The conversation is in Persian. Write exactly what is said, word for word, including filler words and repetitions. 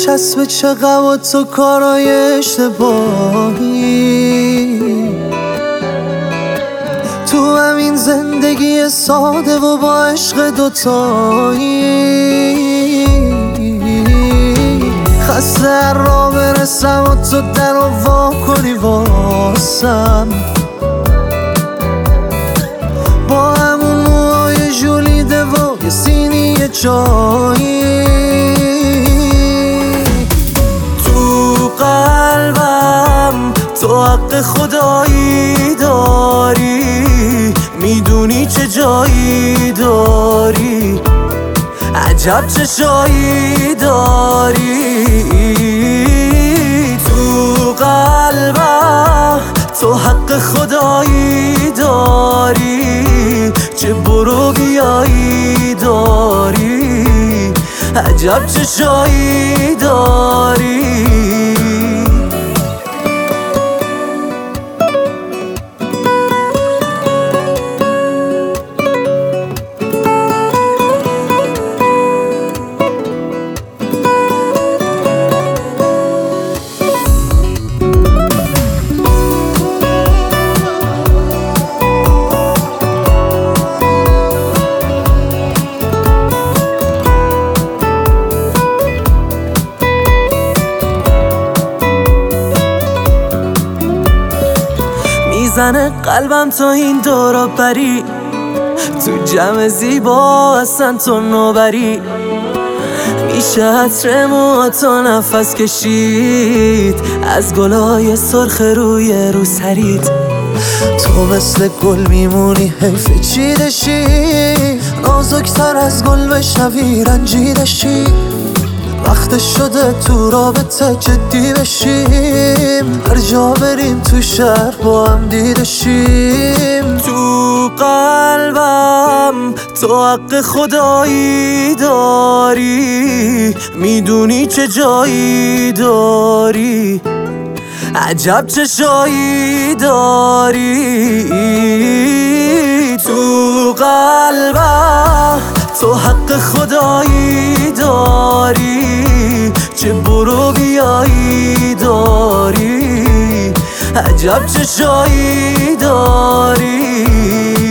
چسب چقدر و تو کارای اشتباهی تو همین زندگی ساده و با عشق دوتایی. خسته را برسم و تو در رو وا کنی واسم، با همون موهای جولیده و یه سینی چایی. تو قلبم تو حق خدایی داری، میدونی چه جایی داری، عجب چه شایی داری. تو قلبم تو حق خدایی داری، چه برو بیایی داری، عجب چه شایی داری. میزنه قلبم تا این دورا بری، تو جمع زیبا اصلا تو نوبری. میشه عطر موها تا نفس کشید، از گلای سرخ روی رو سرید. تو مثل گل میمونی حیف چیدشی، نازکتر از گل بشنوی رنجیدشی. وقت شده تو رابطه جدی بشیم، هر جا بریم تو شهر با هم دیدشیم. تو قلبم تو حق خدایی داری، میدونی چه جایی داری، عجب چه شایی داری. تو قلبم تو حق خدایی داری، چه برو بیایی داری، عجب چه شایی داری.